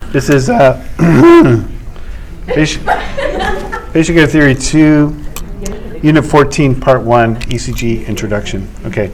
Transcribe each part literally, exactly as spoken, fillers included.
This is uh, basic, basic Air Theory two, Unit fourteen, Part one, E C G Introduction. Okay.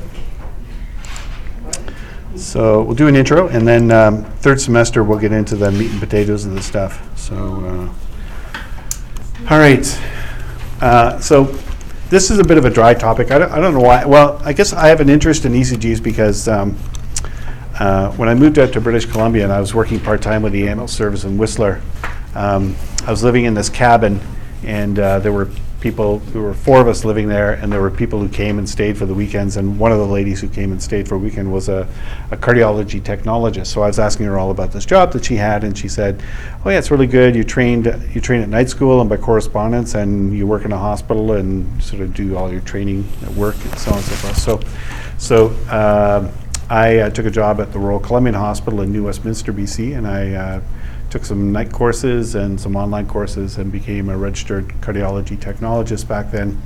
So we'll do an intro, and then um, third semester we'll get into the meat and potatoes of the stuff. So, uh, all right. Uh, so this is a bit of a dry topic. I don't, I don't know why. Well, I guess I have an interest in E C Gs because um, uh, when I moved out to British Columbia and I was working part-time with the ambulance service in Whistler, um, I was living in this cabin, and uh, there were people, there were four of us living there, and there were people who came and stayed for the weekends, and one of the ladies who came and stayed for a weekend was a, a cardiology technologist. So I was asking her all about this job that she had, and she said, oh yeah, it's really good. You trained, you train at night school and by correspondence, and you work in a hospital and sort of do all your training at work and so on and so forth. So, so uh, I uh, took a job at the Royal Columbian Hospital in New Westminster, B C, and I uh, took some night courses and some online courses and became a registered cardiology technologist back then.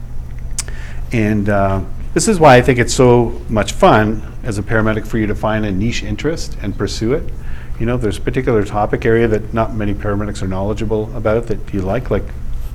And uh, this is why I think it's so much fun as a paramedic for you to find a niche interest and pursue it. You know, there's a particular topic area that not many paramedics are knowledgeable about that you like, like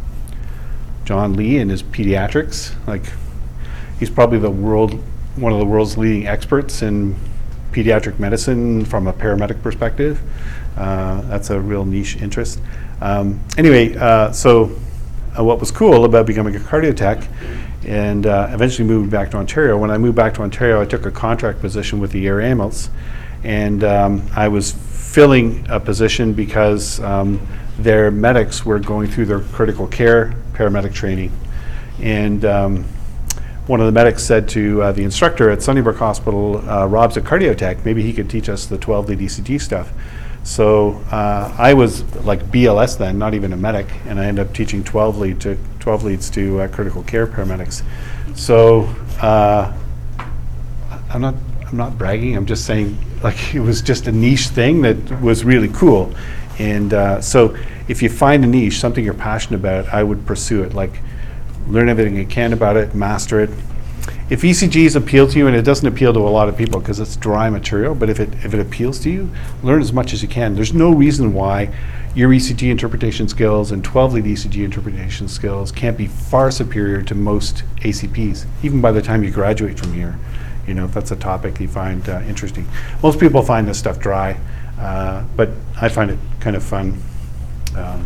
John Lee and his pediatrics. Like, he's probably the world, one of the world's leading experts in pediatric medicine from a paramedic perspective. Uh, that's a real niche interest. Um, anyway, uh, so uh, what was cool about becoming a cardio tech and uh, eventually moved back to Ontario, when I moved back to Ontario, I took a contract position with the Air Ambulance, and um, I was filling a position because um, their medics were going through their critical care paramedic training. And um, one of the medics said to uh, the instructor at Sunnybrook Hospital, uh, Rob's a cardio tech, maybe he could teach us the twelve lead E C G stuff. So uh, I was like B L S then, not even a medic, and I ended up teaching twelve lead to twelve leads to uh, critical care paramedics. So uh, I'm not I'm not bragging. I'm just saying, like, it was just a niche thing that was really cool. And uh, so if you find a niche, something you're passionate about, I would pursue it. Like, learn everything you can about it, master it. If E C Gs appeal to you, and it doesn't appeal to a lot of people because it's dry material, but if it if it appeals to you, learn as much as you can. There's no reason why your E C G interpretation skills and twelve lead E C G interpretation skills can't be far superior to most A C Ps, even by the time you graduate from here. You know, if that's a topic you find uh, interesting. Most people find this stuff dry, uh, but I find it kind of fun. Um,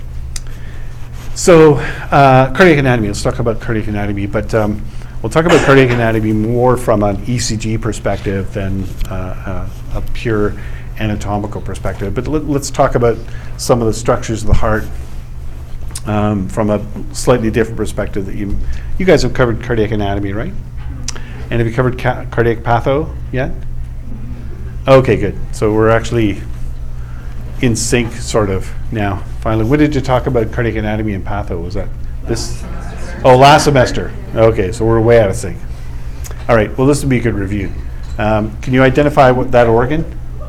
so, uh, cardiac anatomy. Let's talk about cardiac anatomy, but. Um, We'll talk about cardiac anatomy more from an E C G perspective than uh, a, a pure anatomical perspective. But let, let's talk about some of the structures of the heart um, from a slightly different perspective. That you you guys have covered cardiac anatomy, right? And have you covered ca- cardiac patho yet? Okay, good. So we're actually in sync, sort of, now. Finally, when did you talk about cardiac anatomy and patho? Was that this? Oh, last semester. Okay, so we're way out of sync. All right, well, this would be a good review. Um, can you identify what that organ?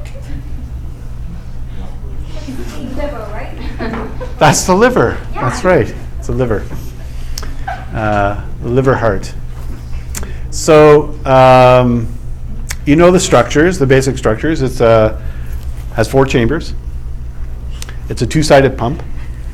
Liver, right? That's the liver. Yeah. That's right. It's the liver. Uh, the liver heart. So, um, you know the structures, the basic structures. It's uh, has four chambers. It's a two-sided pump.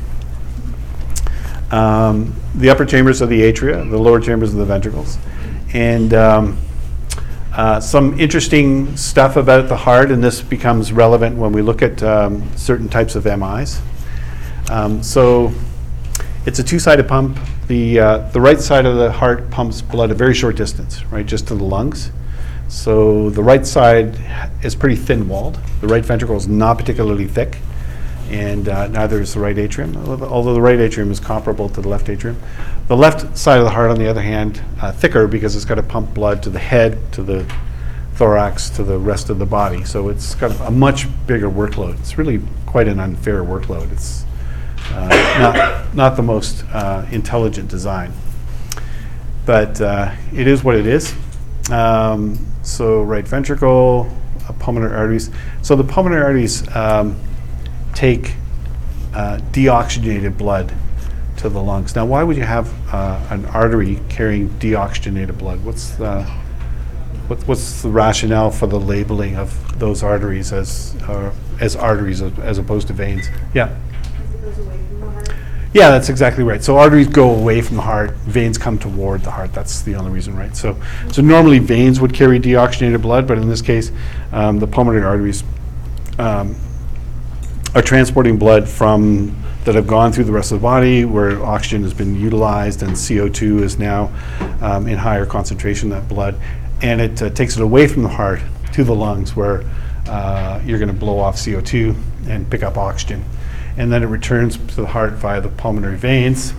Um, the upper chambers are the atria, the lower chambers are the ventricles. And um, uh, some interesting stuff about the heart, and this becomes relevant when we look at um, certain types of M Is. Um, so it's a two-sided pump. The, uh, the right side of the heart pumps blood a very short distance, right, just to the lungs. So the right side is pretty thin-walled. The right ventricle is not particularly thick. And uh, neither is the right atrium, although the right atrium is comparable to the left atrium. The left side of the heart, on the other hand, uh, thicker because it's got to pump blood to the head, to the thorax, to the rest of the body. So it's got a much bigger workload. It's really quite an unfair workload. It's uh, not, not the most uh, intelligent design. But uh, it is what it is. Um, so right ventricle, uh, pulmonary arteries. So the pulmonary arteries um, take uh, deoxygenated blood to the lungs. Now, why would you have uh, an artery carrying deoxygenated blood? What's the, what, what's the rationale for the labeling of those arteries as uh, as arteries as, as opposed to veins. Yeah. Because it goes away from the heart. Yeah, that's exactly right. So arteries go away from the heart, veins come toward the heart. That's the only reason, right? So, so normally veins would carry deoxygenated blood, but in this case, um, the pulmonary arteries um, are transporting blood from that have gone through the rest of the body where oxygen has been utilized and C O two is now um, in higher concentration in that blood, and it uh, takes it away from the heart to the lungs where uh, you're going to blow off C O two and pick up oxygen. And then it returns to the heart via the pulmonary veins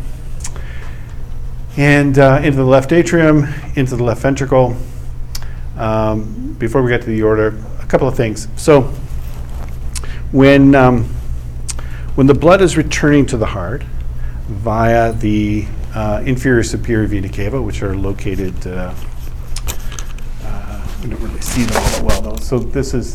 and uh, into the left atrium, into the left ventricle. Um, before we get to the aorta, a couple of things. So when, um, when the blood is returning to the heart via the uh, inferior superior vena cava, which are located, uh, uh, we don't really see them all that well though. So this is,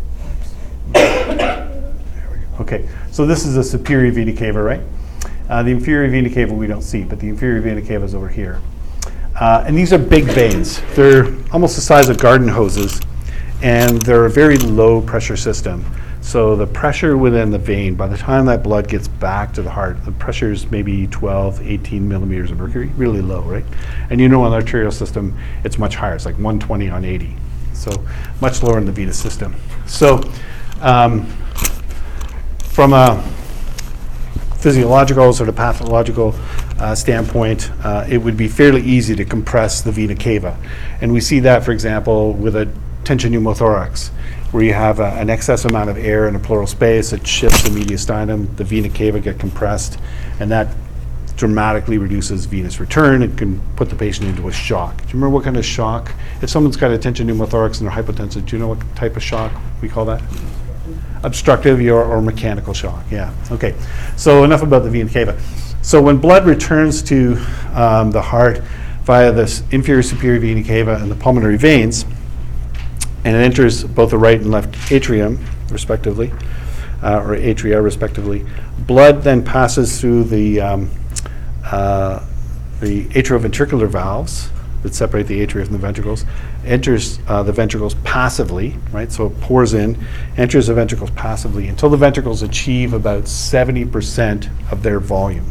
okay, so this is a superior vena cava, right? Uh, the inferior vena cava we don't see, but the inferior vena cava is over here. Uh, and these are big veins. They're almost the size of garden hoses, and they're a very low pressure system. So the pressure within the vein, by the time that blood gets back to the heart, the pressure is maybe twelve, eighteen millimeters of mercury, really low, right? And you know on the arterial system, it's much higher. It's like one twenty on eighty. So much lower in the venous system. So um, from a physiological, sort of pathological uh, standpoint, uh, it would be fairly easy to compress the vena cava. And we see that, for example, with a tension pneumothorax, where you have a, an excess amount of air in a pleural space, it shifts the mediastinum, the vena cava get compressed, and that dramatically reduces venous return. It can put the patient into a shock. Do you remember what kind of shock? If someone's got a tension pneumothorax and they're hypotensive, do you know what type of shock we call that? Obstructive or, or mechanical shock, yeah. Okay, so enough about the vena cava. So when blood returns to um, the heart via this inferior superior vena cava and the pulmonary veins, and it enters both the right and left atrium, respectively, uh, or atria, respectively, blood then passes through the, um, uh, the atrioventricular valves that separate the atria from the ventricles, enters uh, the ventricles passively, right? So it pours in, enters the ventricles passively until the ventricles achieve about seventy percent of their volume.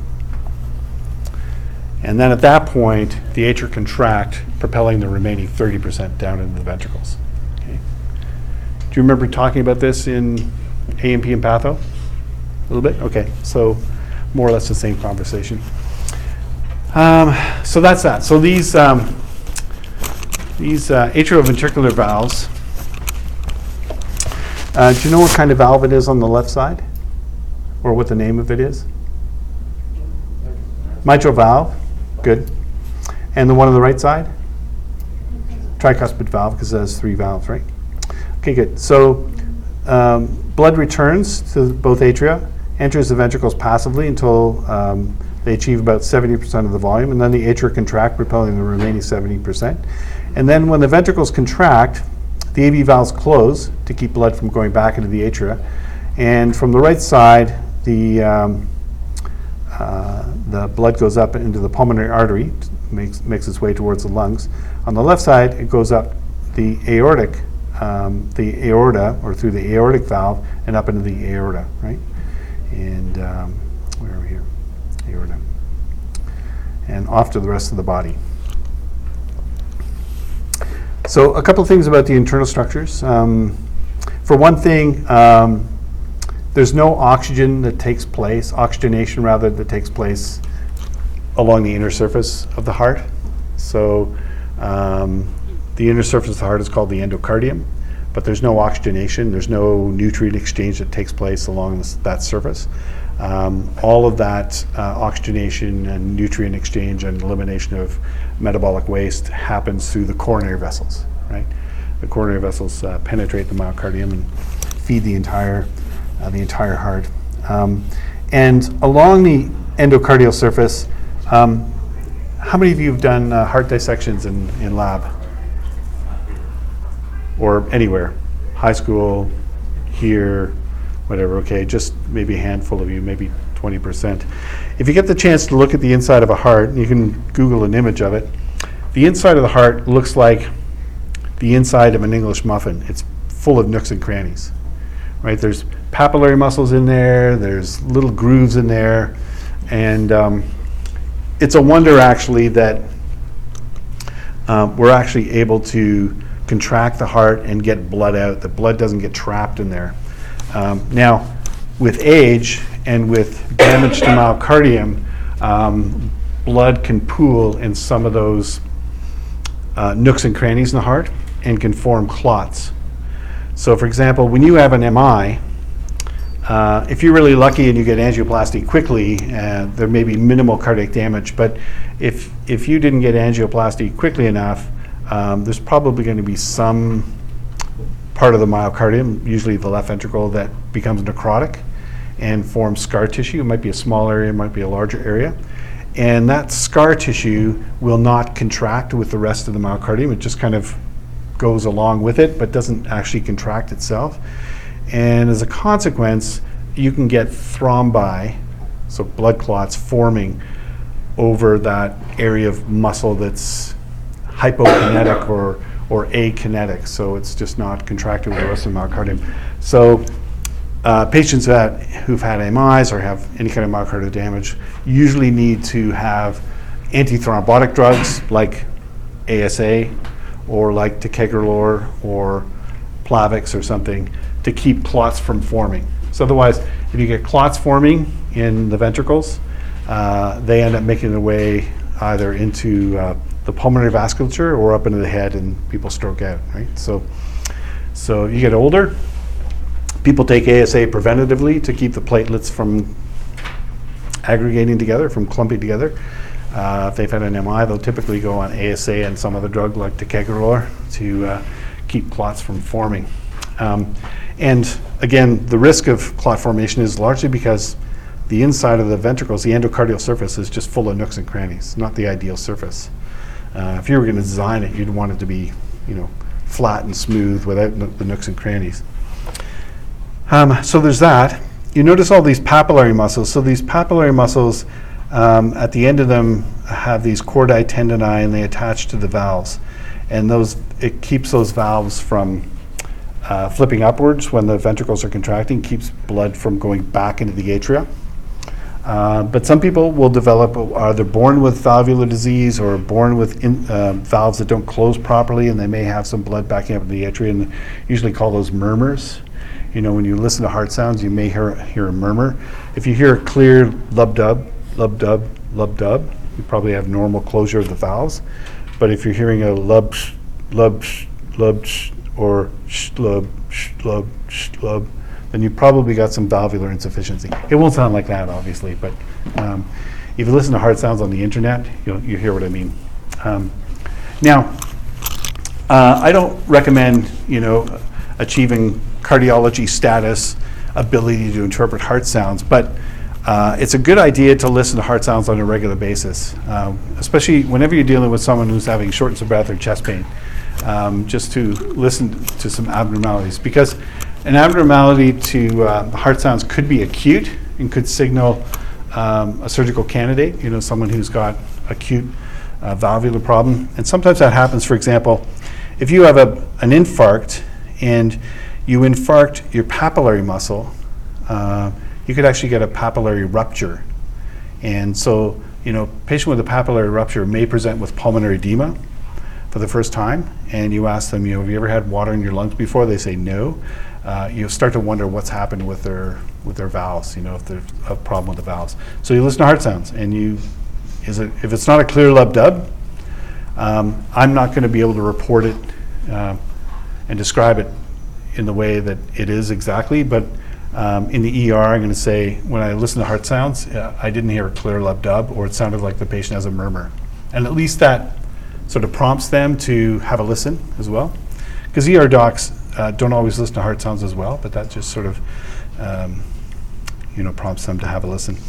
And then at that point, the atria contract, propelling the remaining thirty percent down into the ventricles. Okay. Do you remember talking about this in A M P and Patho? A little bit? Okay, so more or less the same conversation. Um, so that's that. So these um, these uh, atrioventricular valves. Uh, do you know what kind of valve it is on the left side, or what the name of it is? Mitral valve. Good. And the one on the right side? Tricuspid valve, because it has three valves, right? Okay, good. So um, blood returns to both atria, enters the ventricles passively until um, they achieve about seventy percent of the volume, and then the atria contract, propelling the remaining seventy percent. And then when the ventricles contract, the A V valves close to keep blood from going back into the atria. And from the right side, the, um, uh, the blood goes up into the pulmonary artery, makes, makes its way towards the lungs. On the left side, it goes up the aortic, um, the aorta, or through the aortic valve, and up into the aorta, right? And um, where are we here? Aorta. And off to the rest of the body. So a couple of things about the internal structures. Um, for one thing, um, there's no oxygen that takes place, oxygenation rather, that takes place along the inner surface of the heart. So um, the inner surface of the heart is called the endocardium, but there's no oxygenation, there's no nutrient exchange that takes place along this, that surface. Um, all of that uh, oxygenation and nutrient exchange and elimination of metabolic waste happens through the coronary vessels, right? The coronary vessels uh, penetrate the myocardium and feed the entire, uh, the entire heart. Um, and along the endocardial surface, um, how many of you have done uh, heart dissections in, in lab? Or anywhere? High school, here, whatever, okay, just maybe a handful of you, maybe twenty percent. If you get the chance to look at the inside of a heart, you can Google an image of it. The inside of the heart looks like the inside of an English muffin. It's full of nooks and crannies, right? There's papillary muscles in there, there's little grooves in there, and um, it's a wonder actually that uh, we're actually able to contract the heart and get blood out. The blood doesn't get trapped in there. Um, now, with age and with damage to myocardium, um, blood can pool in some of those uh, nooks and crannies in the heart and can form clots. So for example, when you have an M I, uh, if you're really lucky and you get angioplasty quickly, uh, there may be minimal cardiac damage, but if, if you didn't get angioplasty quickly enough, um, there's probably going to be some part of the myocardium, usually the left ventricle, that becomes necrotic and forms scar tissue. It might be a small area, it might be a larger area. And that scar tissue will not contract with the rest of the myocardium. It just kind of goes along with it, but doesn't actually contract itself. And as a consequence, you can get thrombi, so blood clots forming over that area of muscle that's hypokinetic or, or akinetic, so it's just not contracted with the rest of the myocardium. So uh, patients that, who've had M Is or have any kind of myocardial damage usually need to have antithrombotic drugs like A S A or like ticagrelor or Plavix or something to keep clots from forming. So otherwise, if you get clots forming in the ventricles, uh, they end up making their way either into uh, the pulmonary vasculature or up into the head, and people stroke out, right? So, so you get older, people take A S A preventatively to keep the platelets from aggregating together, from clumping together. Uh, if they've had an M I, they'll typically go on A S A and some other drug like ticagrelor to uh, keep clots from forming. Um, and again, the risk of clot formation is largely because the inside of the ventricles, the endocardial surface, is just full of nooks and crannies, not the ideal surface. Uh, if you were going to design it, you'd want it to be, you know, flat and smooth without no- the nooks and crannies. Um, so there's that. You notice all these papillary muscles. So these papillary muscles, um, at the end of them, have these chordae tendineae, and they attach to the valves. And those, it keeps those valves from uh, flipping upwards when the ventricles are contracting, keeps blood from going back into the atria. Uh, but some people will develop, are either born with valvular disease or born with in, uh, valves that don't close properly, and they may have some blood backing up in the atria, and usually call those murmurs. You know, when you listen to heart sounds, you may hear, hear a murmur. If you hear a clear lub-dub, lub-dub, lub-dub, you probably have normal closure of the valves. But if you're hearing a lub, sh, lub, sh, lub, sh, or shlub, shlub, shlub, then you probably got some valvular insufficiency. It won't sound like that, obviously, but um, if you listen to heart sounds on the internet, you'll, you hear what I mean. Um, now, uh, I don't recommend, you know, achieving cardiology status ability to interpret heart sounds, but uh, it's a good idea to listen to heart sounds on a regular basis, um, especially whenever you're dealing with someone who's having shortness of breath or chest pain, um, just to listen to some abnormalities, because an abnormality to uh, heart sounds could be acute and could signal um, a surgical candidate, you know, someone who's got acute uh, valvular problem. And sometimes that happens. For example, if you have a, an infarct and you infarct your papillary muscle, uh, you could actually get a papillary rupture. And so, you know, a patient with a papillary rupture may present with pulmonary edema for the first time, and you ask them, you know, have you ever had water in your lungs before? They say no. Uh, you start to wonder what's happened with their with their valves, you know, if there's a problem with the valves. So you listen to heart sounds, and you, is it, if it's not a clear lub-dub, um, I'm not going to be able to report it uh, and describe it in the way that it is exactly, but um, in the E R, I'm going to say, when I listen to heart sounds, uh, I didn't hear a clear lub-dub, or it sounded like the patient has a murmur. And at least that sort of prompts them to have a listen as well. Because E R docs uh, don't always listen to heart sounds as well, but that just sort of, um, you know, prompts them to have a listen.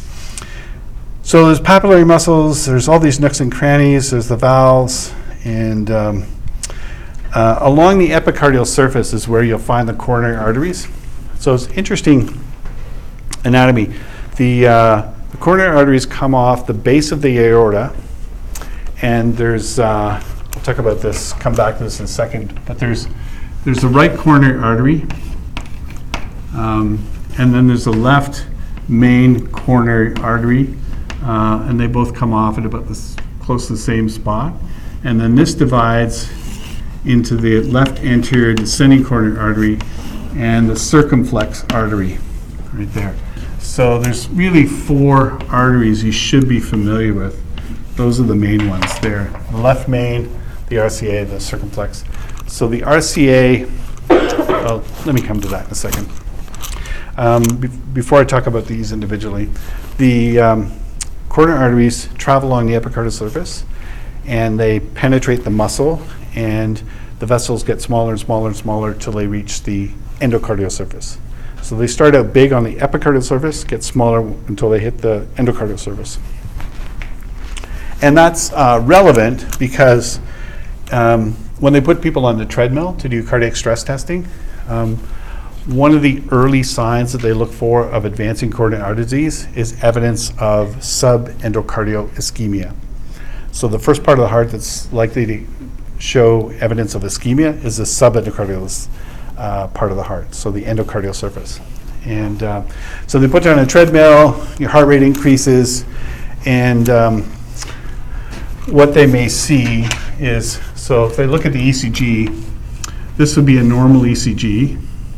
So there's papillary muscles, there's all these nooks and crannies, there's the valves, and um, uh, along the epicardial surface is where you'll find the coronary arteries. So it's interesting anatomy. The, uh, the coronary arteries come off the base of the aorta, and there's, uh, we'll talk about this, come back to this in a second, but there's, there's the right coronary artery, um, and then there's a left main coronary artery, uh, and they both come off at about this, close to the same spot. And then this divides into the left anterior descending coronary artery and the circumflex artery right there. So there's really four arteries you should be familiar with. Those are the main ones there. The left main, the R C A, the circumflex. So the R C A, well, let me come to that in a second. Um, be- before I talk about these individually, the um, coronary arteries travel along the epicardial surface, and they penetrate the muscle, and the vessels get smaller and smaller and smaller till they reach the endocardial surface. So they start out big on the epicardial surface, get smaller until they hit the endocardial surface. And that's uh, relevant because um, when they put people on the treadmill to do cardiac stress testing, um, one of the early signs that they look for of advancing coronary artery disease is evidence of subendocardial ischemia. So the first part of the heart that's likely to show evidence of ischemia is the subendocardial uh, part of the heart, so the endocardial surface. And uh, so they put you on a treadmill, your heart rate increases, and um, what they may see is, so if they look at the E C G, this would be a normal E C G.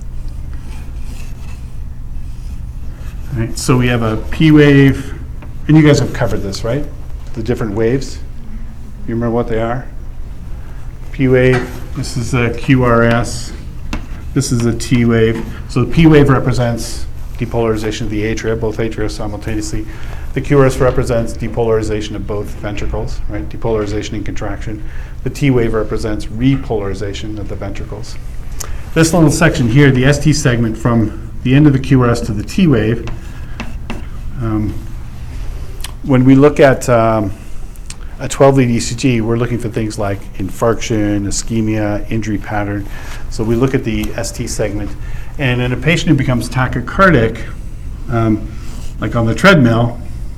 All right, so we have a P wave, and you guys have covered this, right? The different waves. You remember what they are? P wave, this is a Q R S, this is a T wave. So the P wave represents depolarization of the atria, both atria simultaneously. The Q R S represents depolarization of both ventricles, right? Depolarization and contraction. The T wave represents repolarization of the ventricles. This little section here, the S T segment from the end of the Q R S to the T wave, um, when we look at um, a twelve lead E C G, we're looking for things like infarction, ischemia, injury pattern. So we look at the S T segment. And in a patient who becomes tachycardic, um, like on the treadmill,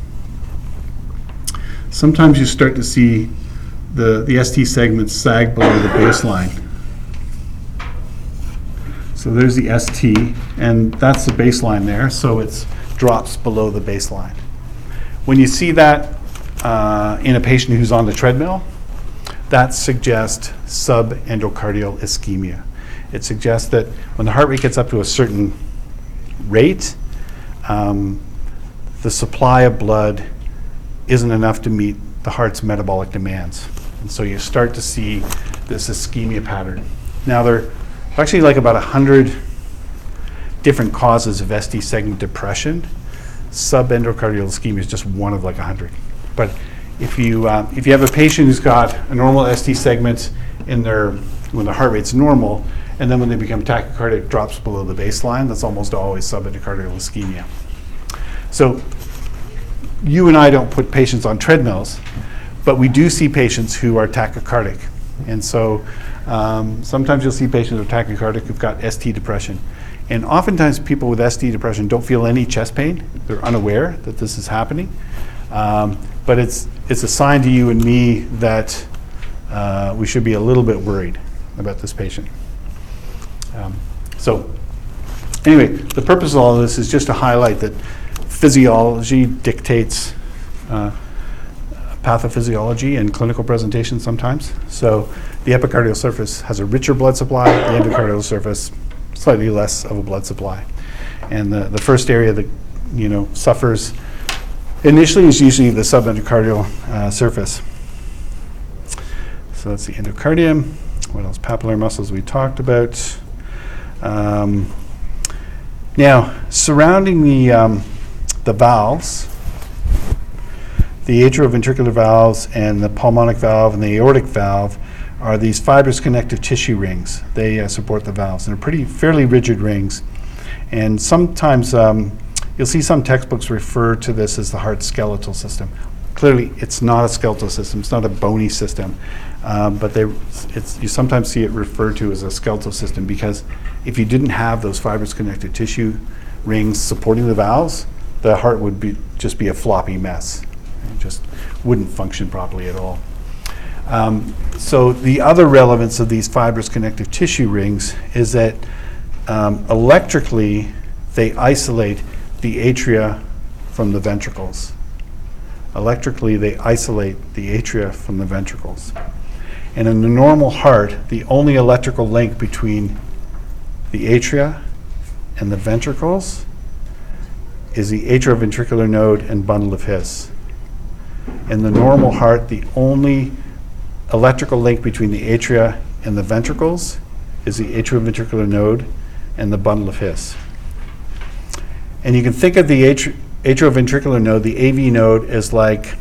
sometimes you start to see the, the S T segments sag below the baseline. So there's the S T, and that's the baseline there, so it drops below the baseline. When you see that uh, in a patient who's on the treadmill, that suggests subendocardial ischemia. It suggests that when the heart rate gets up to a certain rate, um, the supply of blood isn't enough to meet the heart's metabolic demands. And so you start to see this ischemia pattern. Now, there are actually like about one hundred different causes of S T segment depression. Subendocardial ischemia is just one of like one hundred. But if you, uh, if you have a patient who's got a normal S T segment in their, when the heart rate's normal, and then when they become tachycardic, it drops below the baseline, that's almost always subendocardial ischemia. So you and I don't put patients on treadmills, but we do see patients who are tachycardic. And so um, sometimes you'll see patients who are tachycardic who've got S T depression. And oftentimes people with S T depression don't feel any chest pain. They're unaware that this is happening. Um, but it's, it's a sign to you and me that uh, we should be a little bit worried about this patient. Um, so anyway, the purpose of all of this is just to highlight that physiology dictates uh, pathophysiology and clinical presentation sometimes. So the epicardial surface has a richer blood supply, the endocardial surface slightly less of a blood supply. And the, the first area that, you know, suffers initially is usually the subendocardial uh, surface. So that's the endocardium. What else? Papillary muscles we talked about. Um, now, surrounding the um, the valves, the atrioventricular valves and the pulmonic valve and the aortic valve are these fibrous connective tissue rings. They uh, support the valves, and they're pretty fairly rigid rings. And sometimes um, you'll see some textbooks refer to this as the heart skeletal system. Clearly, it's not a skeletal system. It's not a bony system. Um, but they, it's, you sometimes see it referred to as a skeletal system because if you didn't have those fibrous connective tissue rings supporting the valves, the heart would be just be a floppy mess. It just wouldn't function properly at all. Um, so the other relevance of these fibrous connective tissue rings is that um, electrically they isolate the atria from the ventricles. Electrically, they isolate the atria from the ventricles. And in the normal heart, the only electrical link between the atria and the ventricles is the atrioventricular node and bundle of His. In the normal heart, the only electrical link between the atria and the ventricles is the atrioventricular node and the bundle of His. And you can think of the atri- atrioventricular node, the A V node, as like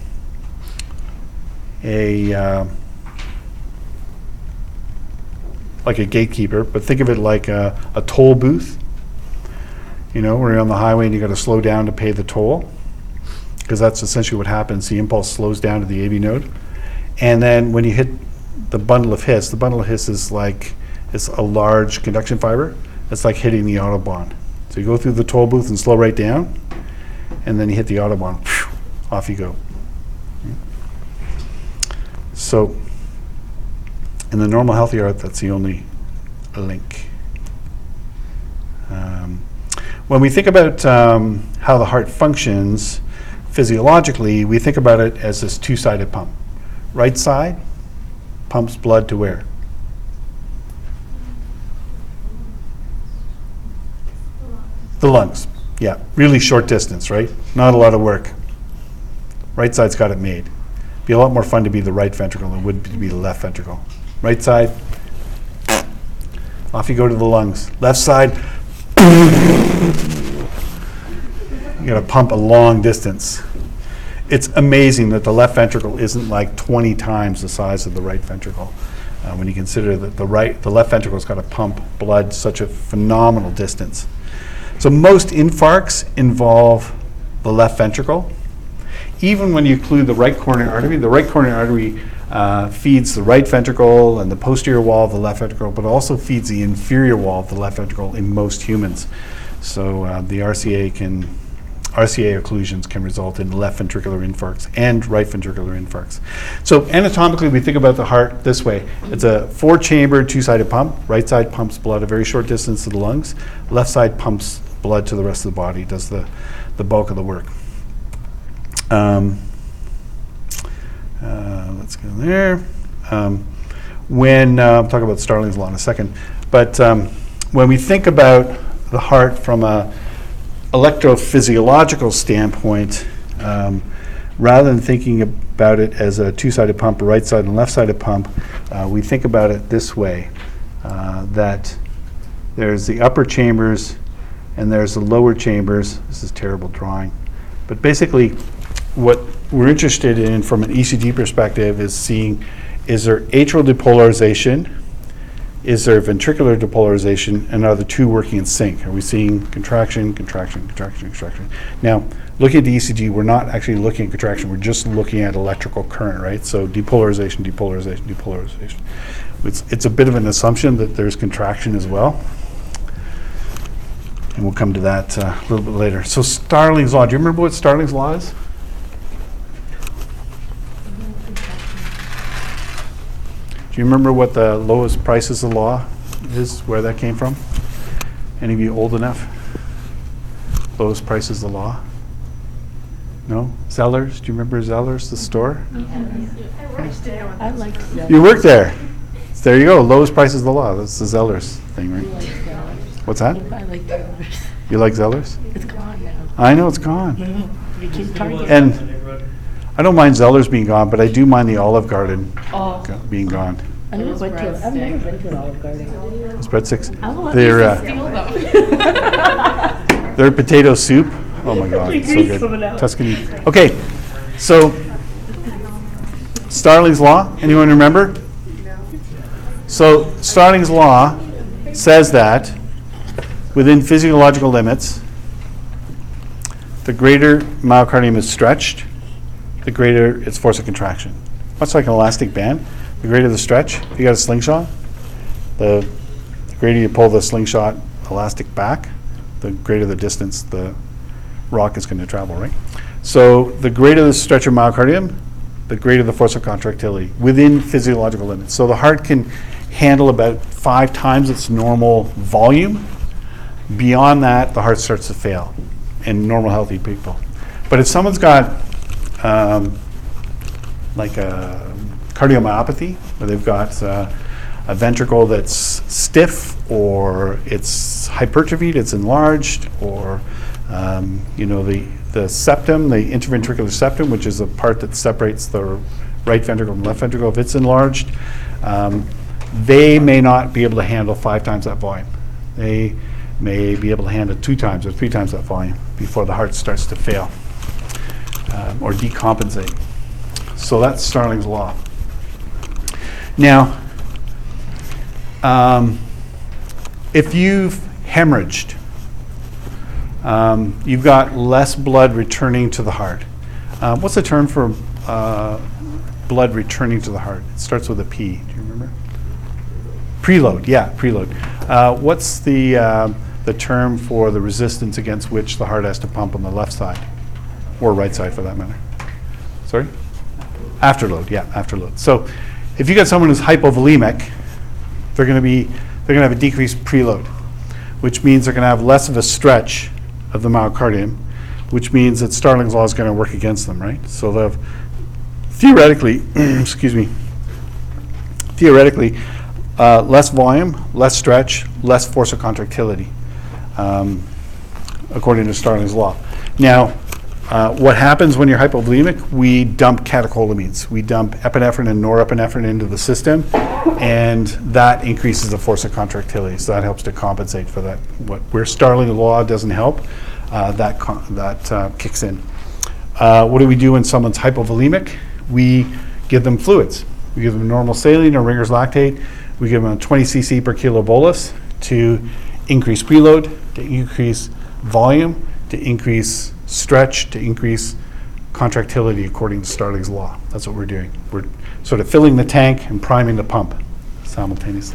a uh, like a gatekeeper, but think of it like a, a toll booth. You know, where you're on the highway and you got to slow down to pay the toll, because that's essentially what happens. The impulse slows down to the A V node, and then when you hit the bundle of His, the bundle of His is like it's a large conduction fiber. It's like hitting the autobahn. So you go through the toll booth and slow right down, and then you hit the autobahn. Phew, off you go. So in the normal healthy heart, that's the only link. Um, when we think about um, how the heart functions physiologically, we think about it as this two-sided pump. Right side pumps blood to where? The lungs. Yeah, really short distance, right? Not a lot of work. Right side's got it made. Be a lot more fun to be the right ventricle than it would to be the left ventricle. Right side, off you go to the lungs. Left side, you gotta pump a long distance. It's amazing that the left ventricle isn't like twenty times the size of the right ventricle. Uh, when you consider that the right, the left ventricle's got to pump blood such a phenomenal distance. So most infarcts involve the left ventricle. Even when you include the right coronary artery, the right coronary artery uh, feeds the right ventricle and the posterior wall of the left ventricle, but also feeds the inferior wall of the left ventricle in most humans. So uh, the R C A can, R C A occlusions can result in left ventricular infarcts and right ventricular infarcts. So anatomically, we think about the heart this way. It's a four-chambered, two-sided pump. Right side pumps blood a very short distance to the lungs. Left side pumps blood to the rest of the body, does the, the bulk of the work. Um, uh, let's go there. Um, when, uh, I'll talk about Starling's law in a second, but um, when we think about the heart from a electrophysiological standpoint, um, rather than thinking about it as a two-sided pump, a right side and left sided pump, uh, we think about it this way, uh, that there's the upper chambers and there's the lower chambers. This is terrible drawing. But basically, what we're interested in from an E C G perspective is seeing, is there atrial depolarization, is there ventricular depolarization, and are the two working in sync? Are we seeing contraction, contraction, contraction, contraction? Now, looking at the E C G, we're not actually looking at contraction, we're just looking at electrical current, right? So depolarization, depolarization, depolarization. It's, it's a bit of an assumption that there's contraction as well. And we'll come to that uh, a little bit later. So Starling's law, do you remember what Starling's law is? Do you remember what the lowest prices of law is, where that came from? Any of you old enough? Lowest prices of law? No? Zellers? Do you remember Zellers, the store? I like Zellers. You work there. So there you go, lowest prices of the law. That's the Zellers thing, right? What's that? I like Zellers. You like Zellers? It's gone now. I know it's gone. You keep Target. And I don't mind Zellers being gone, but I do mind the Olive Garden Oh, go- being gone. I never went to, I've never been to an Olive Garden. It's breadsticks. I will let They're, you uh, steal them. Their potato soup. Oh my God, it's so Grease coming good. out. Tuscany. Okay, so Starling's law. Anyone remember? So Starling's law says that within physiological limits, the greater myocardium is stretched, the greater its force of contraction. Much like an elastic band, the greater the stretch, if you got a slingshot, the, the greater you pull the slingshot elastic back, the greater the distance the rock is going to travel, right? So the greater the stretch of myocardium, the greater the force of contractility within physiological limits. So the heart can handle about five times its normal volume, Beyond that, the heart starts to fail in normal, healthy people. But if someone's got um, like a cardiomyopathy, where they've got uh, a ventricle that's stiff, or it's hypertrophied, it's enlarged, or um, you know, the, the septum, the interventricular septum, which is the part that separates the right ventricle from left ventricle, if it's enlarged, um, they may not be able to handle five times that volume. They may be able to handle two times or three times that volume before the heart starts to fail um, or decompensate. So that's Starling's law. Now, um, if you've hemorrhaged, um, you've got less blood returning to the heart. Uh, what's the term for uh, blood returning to the heart? It starts with a P. Do you remember? Preload. Yeah, preload. Uh, what's the uh, the term for the resistance against which the heart has to pump on the left side, or right side for that matter? Sorry? Afterload. Yeah, afterload. So, if you got someone who's hypovolemic, they're going to be they're going to have a decreased preload, which means they're going to have less of a stretch of the myocardium, which means that Starling's law is going to work against them, right? So they'll have theoretically, excuse me, theoretically, uh, less volume, less stretch, less force of contractility, um, according to Starling's law. Now, uh, what happens when you're hypovolemic? We dump catecholamines. We dump epinephrine and norepinephrine into the system, and that increases the force of contractility. So that helps to compensate for that. What where Starling's law doesn't help, uh, that con- that uh, kicks in. Uh, what do we do when someone's hypovolemic? We give them fluids. We give them normal saline or Ringer's lactate. We give them a twenty c c per kilo bolus to increase preload, to increase volume, to increase stretch, to increase contractility according to Starling's law. That's what we're doing. We're sort of filling the tank and priming the pump simultaneously.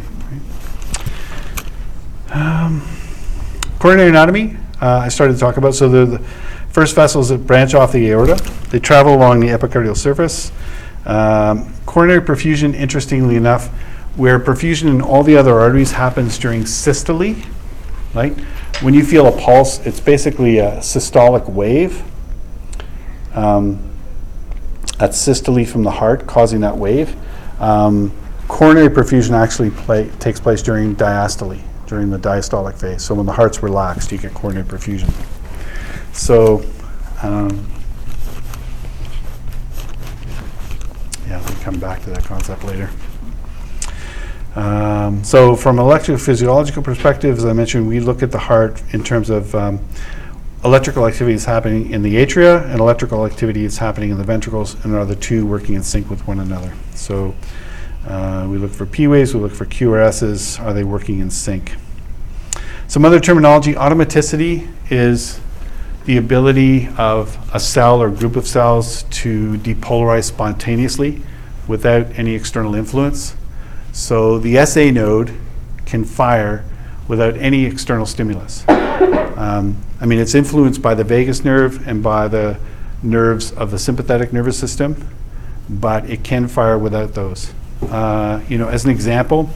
Right? Um, coronary anatomy, uh, I started to talk about. So the, the first vessels that branch off the aorta, they travel along the epicardial surface. Um, coronary perfusion, interestingly enough, where perfusion in all the other arteries happens during systole, right? When you feel a pulse, it's basically a systolic wave. Um, that's systole from the heart causing that wave. Um, coronary perfusion actually play, takes place during diastole, during the diastolic phase. So when the heart's relaxed, you get coronary perfusion. So, um, yeah, we'll come back to that concept later. Um, so from an electrophysiological perspective, as I mentioned, we look at the heart in terms of um, electrical activity is happening in the atria and electrical activity is happening in the ventricles, and are the two working in sync with one another. So uh, we look for P waves, we look for Q R S's, are they working in sync? Some other terminology, automaticity is the ability of a cell or group of cells to depolarize spontaneously without any external influence. So the S A node can fire without any external stimulus. Um, I mean, it's influenced by the vagus nerve and by the nerves of the sympathetic nervous system, but it can fire without those. Uh, you know, as an example,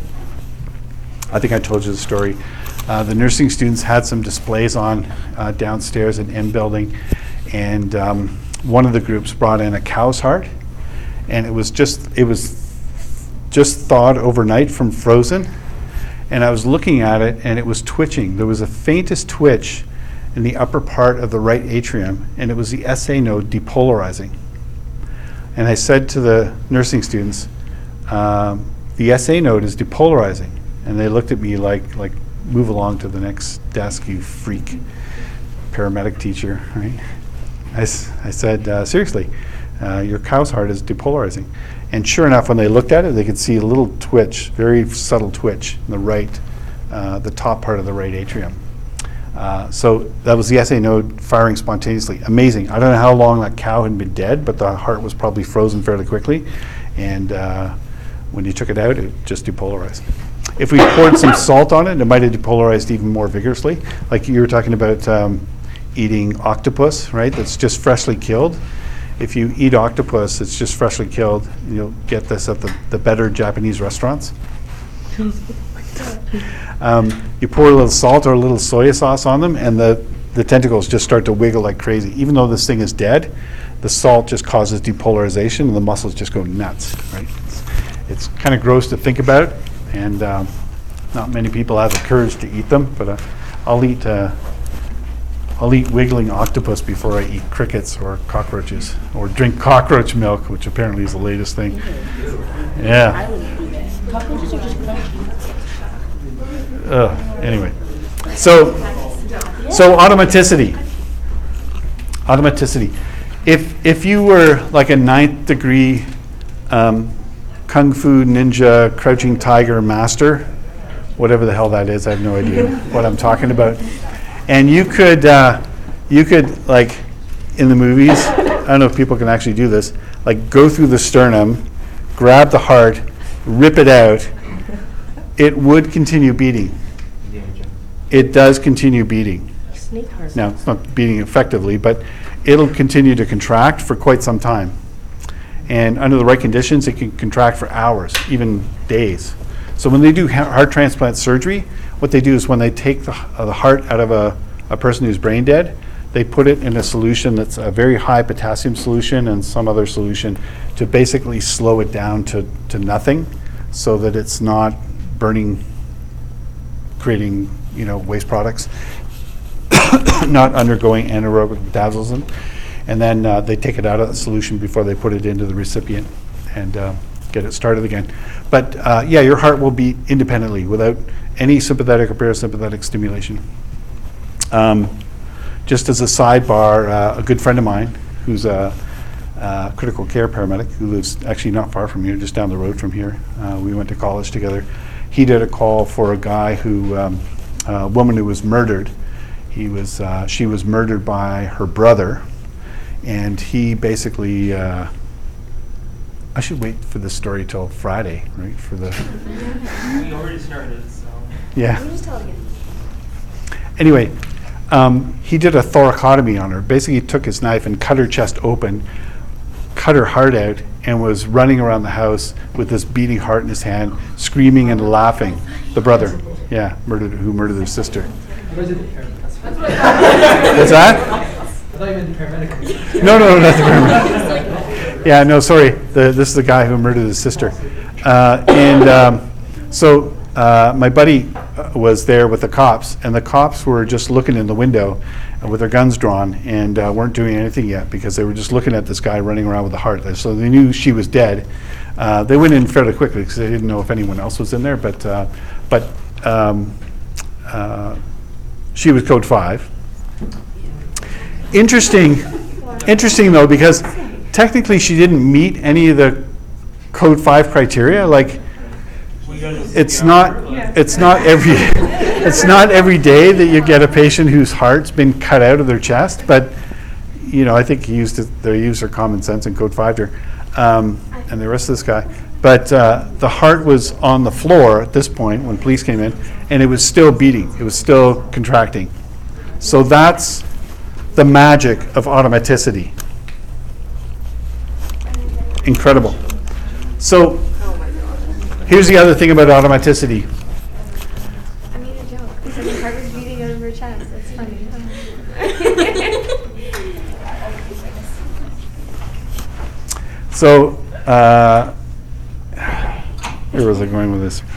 I think I told you the story. Uh, the nursing students had some displays on uh, downstairs in M building, and um, one of the groups brought in a cow's heart, and it was just it was just thawed overnight from frozen, and I was looking at it, and it was twitching. There was a faintest twitch in the upper part of the right atrium, and it was the S A node depolarizing. And I said to the nursing students, um, the S A node is depolarizing, and they looked at me like like. Move along to the next desk, you freak paramedic teacher, right? I, s- I said, uh, seriously, uh, your cow's heart is depolarizing. And sure enough, when they looked at it, they could see a little twitch, very subtle twitch in the right, uh, the top part of the right atrium. Uh, so that was the S A node firing spontaneously. Amazing. I don't know how long that cow had been dead, but the heart was probably frozen fairly quickly. And uh, when you took it out, it just depolarized. If we poured some salt on it, it might have depolarized even more vigorously. Like you were talking about um, eating octopus, right? That's just freshly killed. If you eat octopus that's just freshly killed, you'll get this at the, the better Japanese restaurants. um, you pour a little salt or a little soy sauce on them, and the, the tentacles just start to wiggle like crazy. Even though this thing is dead, the salt just causes depolarization, and the muscles just go nuts, right? It's, it's kind of gross to think about, and um, not many people have the courage to eat them, but uh, I'll eat uh, I'll eat wiggling octopus before I eat crickets or cockroaches, or drink cockroach milk, which apparently is the latest thing. Yeah. I wouldn't do that. Cockroaches are just crunchy. Ugh, anyway, so so automaticity. Automaticity. If if you were like a ninth degree um, kung fu ninja crouching tiger master, whatever the hell that is, I have no idea what I'm talking about. And you could uh, you could like in the movies, I don't know if people can actually do this, like go through the sternum, grab the heart, rip it out. It would continue beating. It does continue beating. Snake heart. Now, it's not beating effectively, but it'll continue to contract for quite some time. And under the right conditions, it can contract for hours, even days. So when they do ha- heart transplant surgery, what they do is when they take the, uh, the heart out of a, a person who's brain dead, they put it in a solution that's a very high potassium solution and some other solution to basically slow it down to, to nothing, so that it's not burning, creating, you know, waste products, not undergoing anaerobic metabolism. And then uh, they take it out of the solution before they put it into the recipient and uh, get it started again. But uh, yeah, your heart will beat independently without any sympathetic or parasympathetic stimulation. Um, just as a sidebar, uh, a good friend of mine who's a, a critical care paramedic who lives actually not far from here, just down the road from here. Uh, we went to college together. He did a call for a guy who, um, a woman who was murdered. He was, uh, she was murdered by her brother, and he basically. Uh, I should wait for this story till Friday, right? For the. We already started, so. Yeah. You just tell it again. Anyway, um, he did a thoracotomy on her. Basically, he took his knife and cut her chest open, cut her heart out, and was running around the house with this beating heart in his hand, screaming and laughing. The brother, yeah, murdered who murdered his sister. Was it the paramedic? What's that? I thought you meant the paramedic. No, no, not the paramedic. Yeah, no, sorry. The, this is the guy who murdered his sister. Uh, and um, so uh, my buddy uh, was there with the cops, and the cops were just looking in the window uh, with their guns drawn and uh, weren't doing anything yet because they were just looking at this guy running around with a heart. So they knew she was dead. Uh, they went in fairly quickly because they didn't know if anyone else was in there, but uh, but um, uh, she was code five. Interesting, interesting though, because technically she didn't meet any of the code five criteria. Like, it's not, it's not every, it's not every day that you get a patient whose heart's been cut out of their chest. But you know, I think he used it, they used their common sense and code five her, um, and the rest of this guy. But uh, the heart was on the floor at this point when police came in, and it was still beating. It was still contracting. So that's the magic of automaticity. Incredible. So here's the other thing about automaticity. I made a joke. I said the heart was beating out of her chest. That's funny. So uh, where was I going with this?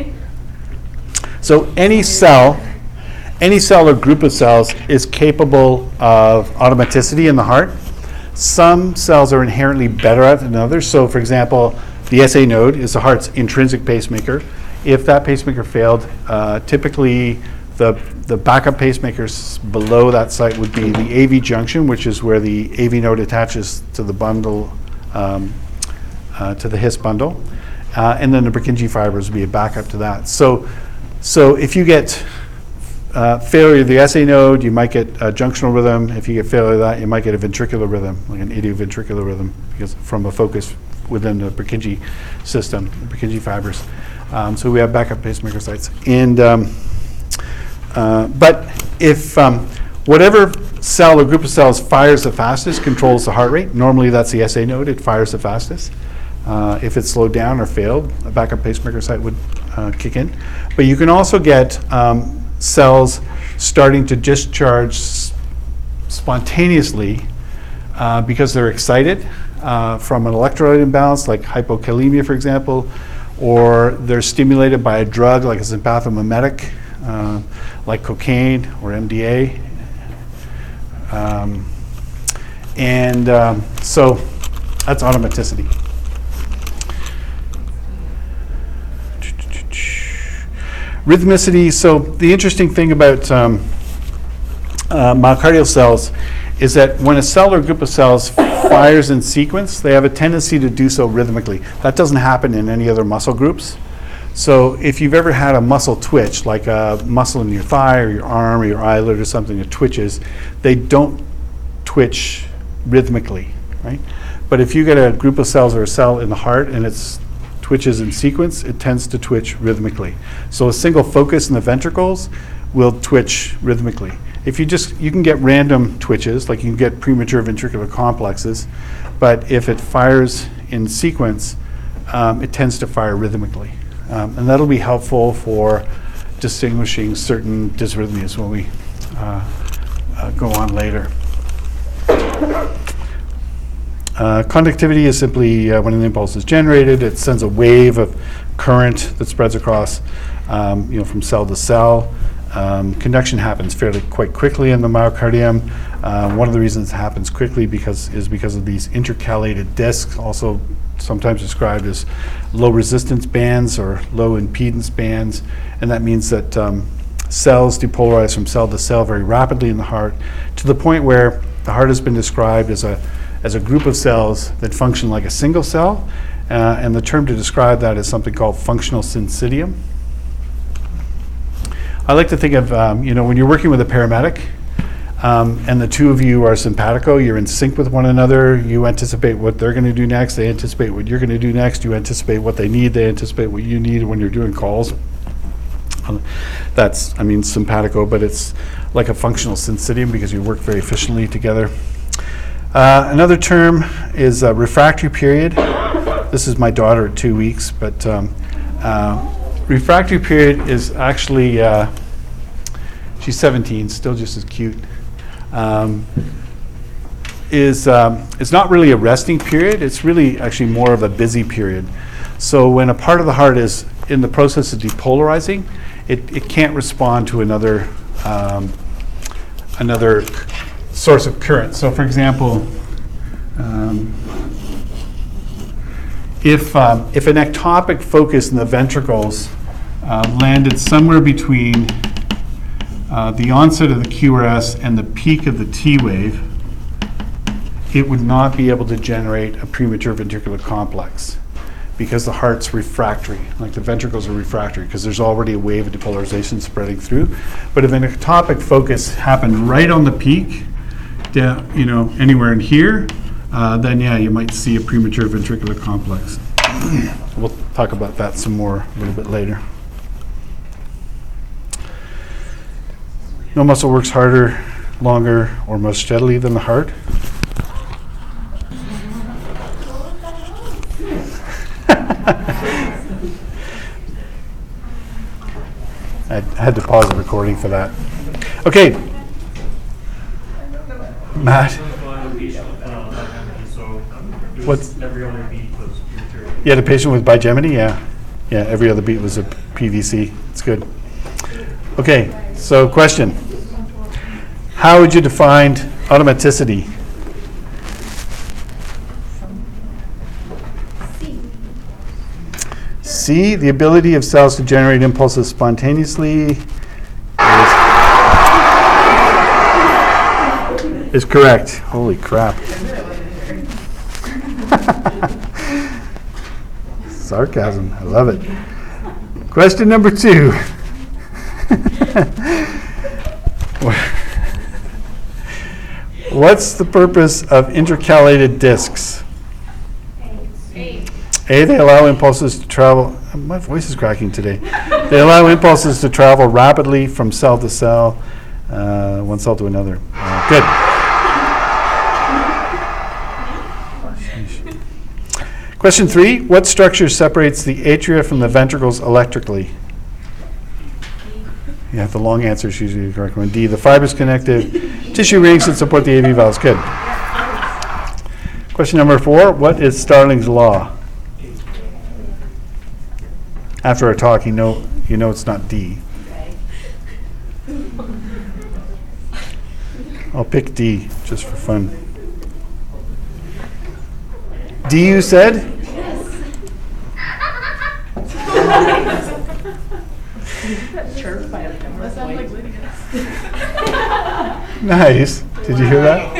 So any cell, any cell or group of cells is capable of automaticity in the heart. Some cells are inherently better at it than others. So for example, the S A node is the heart's intrinsic pacemaker. If that pacemaker failed, uh, typically the, the backup pacemakers below that site would be the A V junction, which is where the A V node attaches to the bundle, um, uh, to the His bundle. Uh, and then the Purkinje fibers would be a backup to that. So, so if you get Uh, failure of the S A node, you might get a junctional rhythm. If you get failure of that, you might get a ventricular rhythm, like an idioventricular rhythm, because from a focus within the Purkinje system, the Purkinje fibers. Um, so we have backup pacemaker sites. And um, uh, but if um, whatever cell or group of cells fires the fastest controls the heart rate. Normally that's the S A node. It fires the fastest. Uh, if it slowed down or failed, a backup pacemaker site would uh, kick in. But you can also get um, cells starting to discharge s- spontaneously uh, because they're excited uh, from an electrolyte imbalance, like hypokalemia, for example, or they're stimulated by a drug like a sympathomimetic, uh, like cocaine or M D A. Um, and um, so that's automaticity. Rhythmicity, so the interesting thing about um, uh, myocardial cells is that when a cell or group of cells fires in sequence, they have a tendency to do so rhythmically. That doesn't happen in any other muscle groups. So if you've ever had a muscle twitch, like a muscle in your thigh or your arm or your eyelid or something that twitches, they don't twitch rhythmically, right? But if you get a group of cells or a cell in the heart and it's twitches in sequence, it tends to twitch rhythmically. So a single focus in the ventricles will twitch rhythmically. If you just, you can get random twitches, like you can get premature ventricular complexes, but if it fires in sequence, um, it tends to fire rhythmically. Um, and that'll be helpful for distinguishing certain dysrhythmias when we uh, uh, go on later. Uh, conductivity is simply uh, when an impulse is generated, it sends a wave of current that spreads across, um, you know, from cell to cell. Um, conduction happens fairly quite quickly in the myocardium. Uh, one of the reasons it happens quickly because is because of these intercalated discs, also sometimes described as low resistance bands or low impedance bands, and that means that um, cells depolarize from cell to cell very rapidly in the heart, to the point where the heart has been described as a as a group of cells that function like a single cell, uh, and the term to describe that is something called functional syncytium. I like to think of, um, you know, when you're working with a paramedic, um, and the two of you are simpatico, you're in sync with one another, you anticipate what they're gonna do next, they anticipate what you're gonna do next, you anticipate what they need, they anticipate what you need when you're doing calls. Um, that's, I mean, simpatico, but it's like a functional syncytium because you work very efficiently together. Uh, another term is uh, refractory period. This is my daughter at two weeks, but um, uh, refractory period is actually, uh, she's seventeen, still just as cute. Um, is um, it's not really a resting period, it's really actually more of a busy period. So when a part of the heart is in the process of depolarizing, it, it can't respond to another um, another source of current. So for example, um, if, um, if an ectopic focus in the ventricles uh, landed somewhere between uh, the onset of the Q R S and the peak of the T wave, it would not be able to generate a premature ventricular complex because the heart's refractory, like the ventricles are refractory because there's already a wave of depolarization spreading through. But if an ectopic focus happened right on the peak, down, you know, anywhere in here, uh, then yeah, you might see a premature ventricular complex. We'll talk about that some more a little bit later. No muscle works harder, longer, or more steadily than the heart. I had to pause the recording for that. Okay. Matt? What's every other beat was premature. Yeah, the patient with bigeminy, yeah. Yeah, every other beat was a P V C. It's good. Okay, so question. How would you define automaticity? C, the ability of cells to generate impulses spontaneously is, is correct. Holy crap. Sarcasm, I love it. Question number two. What's the purpose of intercalated discs? A, they allow impulses to travel, my voice is cracking today. They allow impulses to travel rapidly from cell to cell, uh, one cell to another. Uh, good. Question three, what structure separates the atria from the ventricles electrically? Yeah, the long answer is usually the correct one. D, the fibrous connective tissue rings that support the A V valves. Good. Question number four, what is Starling's law? After our talk, you know, you know it's not D. I'll pick D, just for fun. D, you said? Chirp by a camera. That sounds like Lydia. Nice. Did you hear that?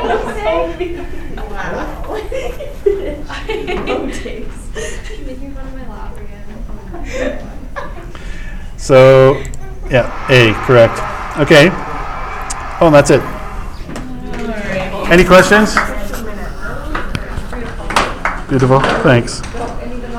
Wow. Making fun of my laugh again. So, yeah, A, correct. Okay. Oh, and that's it. Any questions? Beautiful. Thanks.